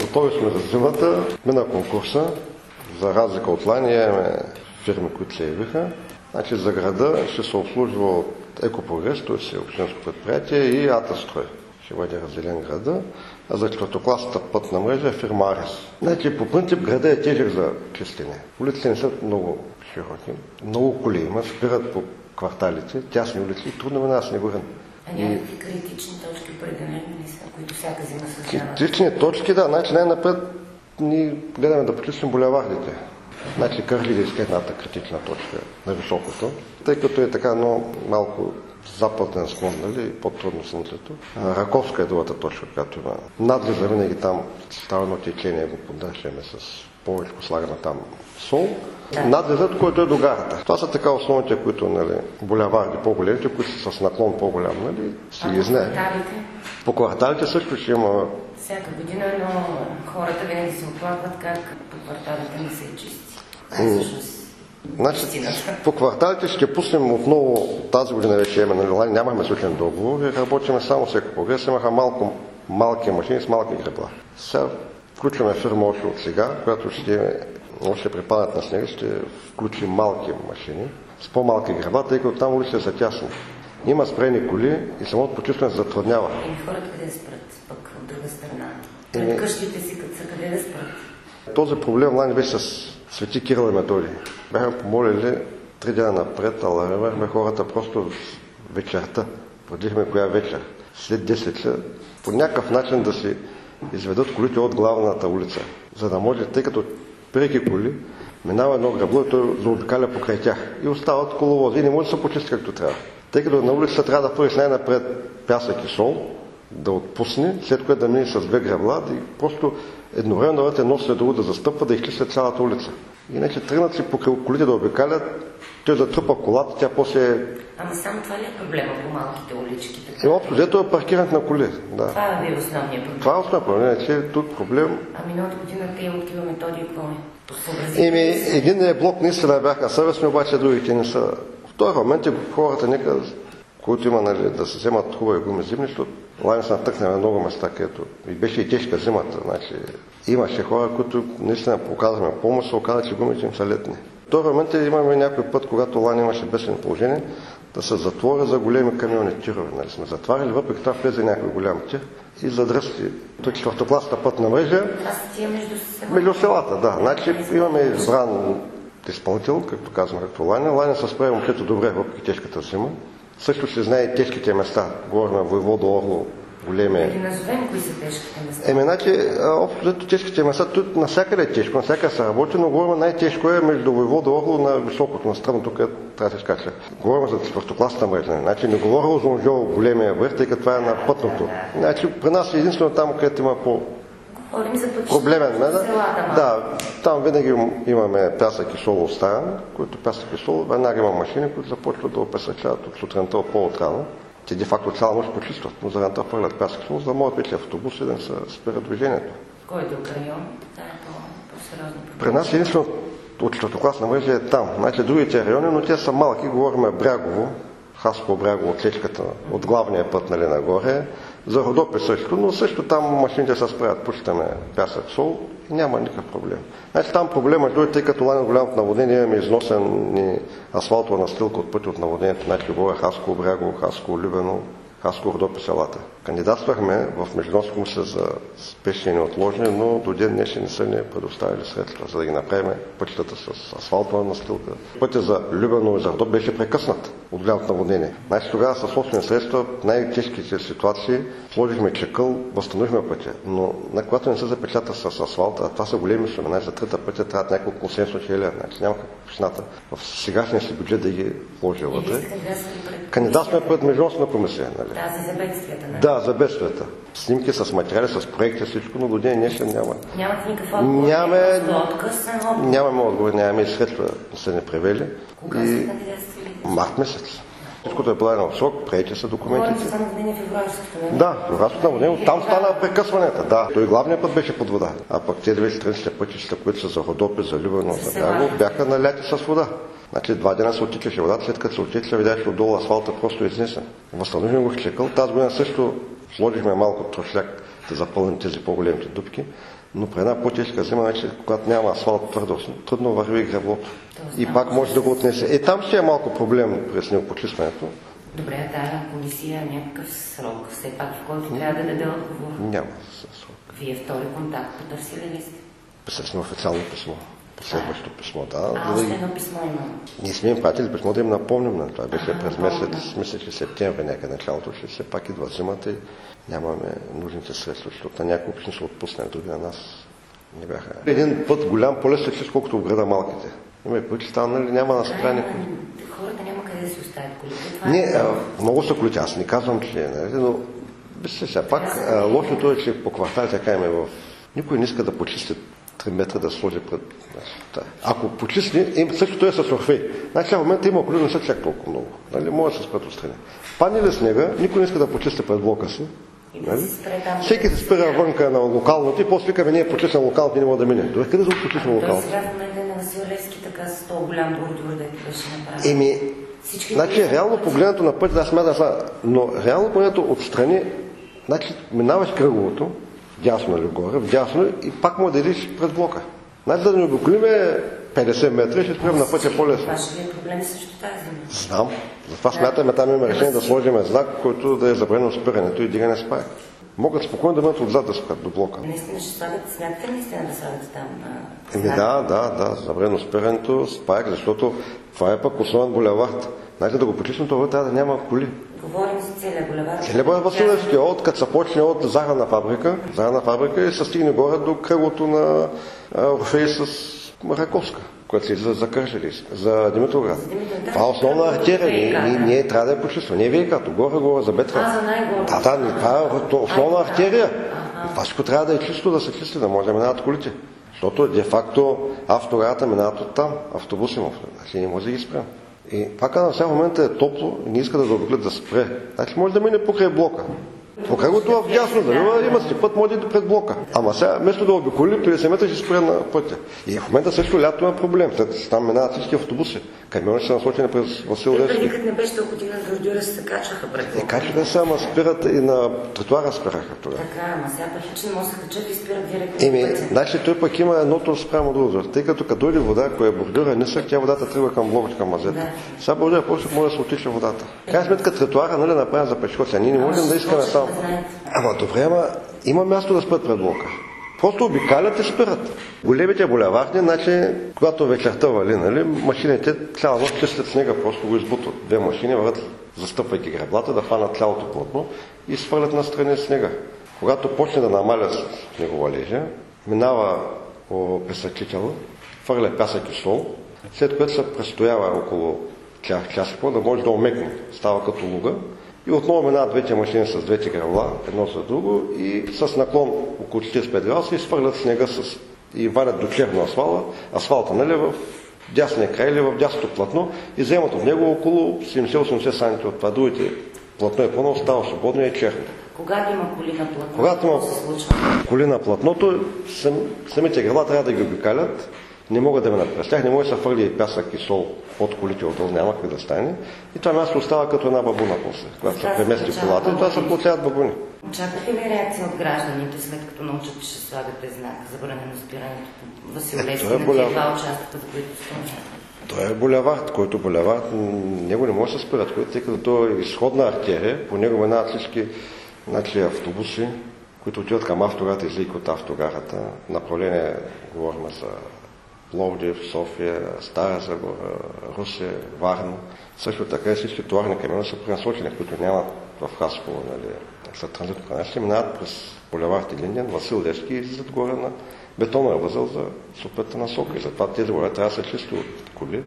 Готови сме за зимата. Мина конкурса. За разлика от лани имаме фирми, които се явиха. Значи за града ще се обслужва от Екопрогрес, т.е. общинско предприятие, и Атастрой. Ще бъде разделен града. А за четвъртокласната пътна мрежа е фирма Арес. Значи по принцип града е тежък за чистене. Улиците не са много широки. Много коли има, спират по кварталите, тясни улици, трудно минава снегурен. А някакви критични точки определени ли са, които всяка зима създават? Критични точки, да. Значи най-напред ние гледаме да почистим булевардите. Значи Кърливийска е едната критична точка на високото, тъй като е така малко западен склон, нали, по-трудно слънцето. Раковска е другата точка, която има. Надлиза винаги там става едно течение, го поддържаме с повече слагаме там сол. Да. Надлизът, който е до гарата. Това са така основните, които, нали, булеварди по-големите, които са с наклон по-голям, нали, си ги знае. По кварталите също ще има. Всяка година, но хората винаги се оплакват как по кварталите не се чисти. Значи, по кварталите ще пуснем отново тази година вече имаме, нямахме случен договор и работиме само с Екопрогрес. Имаха малки машини с малки гребла. Сега включваме фирма още от сега, която ще припадат на снега, ще включи малки машини с по-малки гребла, тъй като там улиците са тясни. Има спрени коли и самото почистване се затруднява. Хората къде да спрат пък от друга страна? Пред къщите си са къде да спрат? Този проблем лани беше с Свети Кирил и Методий. Бяхме помолили 3 дена напред, алармирахме хората просто вечерта. Продихме коя вечер. След 10 по някакъв начин да си изведат колите от главната улица. За да може, тъй като преки коли, минава едно грабло и той заобикаля покрай тях. И остават коловози и не може да се почисти както трябва. Тъй като на улицата трябва да първи най-напред пясък и сол, да отпусне, след което да мине с 2 грабла и просто едновременно да бъдат едно след друго да застъпва, да изчисля цялата улица. Иначе тръгнат си покрай колите да обикалят, той затрупа колата, тя после... Ама само това ли е проблема по малките улички? Общо взето е паркирането на коли. Да. Това е основният проблем. Това е основният проблем, че тук проблем... А миналата година те от Кирил и Методий какво е? Един блок наистина бяха съвестни, обаче другите не са. В този момент хората нека, които има, нали, да се вземат хубави гуми зимни, защото лани се натъкнем на много места, където и беше и тежка зимата. Значи, имаше хора, които наистина показваме помощ, се оказа, че гумите им са летни. В този момент имаме някой път, когато лани имаше бедствено положение, да се затворя за големи камиони тирове. Нали, сме затваряли, въпреки това влезе някой голям тир и задръсти. Той четвъртокласната пътна мрежа между селата. Да. Значи, имаме избран изпълнител, както казваме, като лани. Лани се справи момчето добре, въпреки тежката зима. Също се знае и тежките места. Говорим на Войвода, Орло, големи. Да ги назовем кои са тежките места. Значи, общо тежките места, тут навсякъде е тежко, навсякъде се работи, но говорим най-тежко е между Войвода, Орло на високото, на стръмното, където трябва да се скача. Говорим за четвъртокласната мрежа. Значи, не говорим за Унжол, големия връх, тъй като това е на пътното. Значи, при нас е единствено там, където има проблемен. Да, там винаги имаме пясък и сол оставен, които пясък и сол, веднага има машини, които започват да опесъчават от сутринта по-отрано. Те де-факто цяла нощ почистват, но за да хвърлят пясък и сол, за да могат вече автобуси да не се спира движението. Кой е друг район? Това е по-сериозно проблем. При нас единствено от четвъртокласна мрежа е там. Значи другите райони, но те са малки, говорим Брягово, Хасково, Брягово, отсечката от главния път, нали, нагоре. За Родопи също, но също там машините се справят, почитаме пясък, сол и няма никакъв проблем. Значи там проблема дойде, тъй като лани голямото наводнение имаме износен асфалтова настилка от пътя от наводнението, значи говоря Хасково, Брягово, Хасково, Любено, Хасково, Родопи, селата. Кандидатствахме в Международната комисия за спешни и неотложни, но до ден днешен не са ни предоставили средства, за да ги направим пътищата с асфалтова настилка. Пътя за Любено и за Родопи беше прекъснат от голямото наводнение. Значи тогава със собствени средства, най-тежките ситуации, сложихме чекъл, възстановихме пътя. Но когато не се запечата с асфалта, а това са големи суми, за трета пътя трябват няколко 700 хиляди, значи няма общината в сегашния си бюджет да ги вложи вътре. Кандидатстваме пред Международната комисия. Тази за бедствията, не? Да, за бедствията. Снимки с материали, с проекти, всичко, но до ден днешен няма. Нямате никакъв отговор? Нямаме отговор, нямаме и средства да са не превели. Кога сте кандидатствали? Март месец. Всичкото е подадено в срок, приети са документите. Говорите за наводнение февруарското, не? Да, февруарското наводнение, там стана прекъсването. Да, той главният път беше под вода. А пък тези две страничните пътища, които са за Родопи, за Любено, за Брягово, бяха наляти с вода. Значи 2 дена се оттичаше водата, след като се оттича, видяш отдолу асфалта просто изнесен. Възстановихме го в чекъл. Тази година също сложихме малко трошляк да запълним тези по-големите дупки. Но при една по-тежка зима, значи, когато няма асфалт твърдост, трудно върви греблото. И пак може да го отнесе. Там ще е малко проблем при снегопочистването. Добре, тая комисия някакъв срок, все пак, в който трябва да даде отговор. Няма срок. Вие втори контакт потърсили ли сте? Писахме официално писмо. Последващо писмо, да. Още едно писмо имам. Ние сме им пратили писмо да им напомним на това. Беше през месец, мисля, че септември някъде началото, че все пак идва зимата и нямаме нужните средства, защото на някои общини са отпуснали, други на нас не бяха. Един път голям полез се колкото в града малките. Има и пъти, там нали, няма на спряни коли. Хората няма къде да си оставят колите. Не, много са колите, аз не казвам, че нали, но все пак лошото е, че по квартали така има в... Никой не иска да почисти 3 метра да сложи пред... Ако почисти, същото е с орфей. Значи в момента има коли, не са чак толкова много. Нали, може да се спрат отстрани. Падне ли снега, никой не иска да почисти пред блока си. Нали? Всеки се спира вънка на локалното и после викаме, ние почистваме локалното и не може да мине. Добре, къде да почистваме локалното? Сега в момента на Васил Левски така с този голям бордюр да беше направен. Значи реално погледнато на път, да смятам, но реално погледнато отстрани, значи минаваш кръговото, дясно или горе, вдясно и пак може да идиш пред блока. Значи да не обиколиме 50 метра, ще спрем на пътя по-лесно. Това ще ви е проблем също тази. Знам. Затова смятаме, там има решение да сложим знак, който да е забранено спирането и дигане с паяк. Могат спокойно да бъдат отзад да спрят до блока. Наистина ще слагат, смятате ли наистина да слагат там? Да, забранено спирането с паяк, защото това е пък основен булевард. Знаете, да го почистим, това трябва да няма коли. Говорим за целия булевард. Целият булевард Васил Левски, като се почне от захарна фабрика и се стигне горе до кръглото на Орфей с Раковска, което се излиза за Кърджали, за Димитровград. Това е основна артерия. Ние трябва да я почистваме. Не е ВИК-то, горе за Бетва. За най-горе. Това е основна артерия. Това всичко трябва да е чисто, да се чисти, да може да минават колите. Защото де-факто автогарата минават от там, автобуси му. Значи не може да ги спрем. И пак на всяка момента е топло и не иска да заобиклят да спре. Значи може да мине покрай блока. Покрай го това вдясно, да има си път, може да пред блока. Ама сега, вместо да обиколи, 50 метра ще спре на пътя. И в момента също лято има проблем. Там минават всички автобуси. Камиони са насочени през Васил Левски. Никът не беше толкова година с бордюра, се качваха пред блока. Качваха се, ама спират и на тротуара спираха тогава. Така, ама сега пък не може да се качат и спират директно на пътя. Значи той пък има едното спрямо другото. Тъй като дойде вода, ако е бордюра нисък, тя водата тръгва към блока, към мазета. Сега бордюра после може да се отича водата. Крайна сметка тротуара, нали, направен за пешеходци. Ние не можем да искаме само. Ама добре, има място да спят пред блока. Просто обикалят и спират. Големите булеварди, значи, когато вечерта вали, нали, машините цяла нощ чистят снега, просто го избутват. 2 машини върват, застъпвайки греблата, да фанат цялото платно и свалят настрани снега. Когато почне да намаля снеговалежа, минава по пресъчителя, фърля пясък и сол, след което се престоява около час и да може да омекне. Става като луга. И отново минават двете машини с двете гребла, едно за друго, и с наклон около 45 градуса изхвърлят снега и валят до черно асфалта, нали, в дясния край или в дясното платно и вземат от него около 70-80 см от това. Другите платно е пълно, остава свободно и е черно. Когато има коли на платното, когато има се случва? Коли на платното, самите гребла трябва да ги обикалят, не могат да минат през тях, не може да се фърли и пясък и сол от колите отдолу, няма как да стане. И това място остава като една бабуна после, когато се премести колата и това се получават бабуни. Очаквате ли реакция от гражданите, след като научат, че ще слагате знак забранено спирането по Васил Левски на тези два участъка, за които спомняте? Той е булевард, който булевард, него не може да се спират, тъй като той е изходна артерия, по него минават всички автобуси, които отиват към автогарата и излизат от автогарата. Направление говорим за Пловдив, София, Стара Загора, Русе, Варна. Също така и всички товарни камиони са пренасочени, които нямат в Хасково, нали, са транзитно канали, минават през булевард Илинден, Васил Левски и излизат горе на бетонния възел за съответната насока. И затова тези булеварди трябва да са чисти от коли.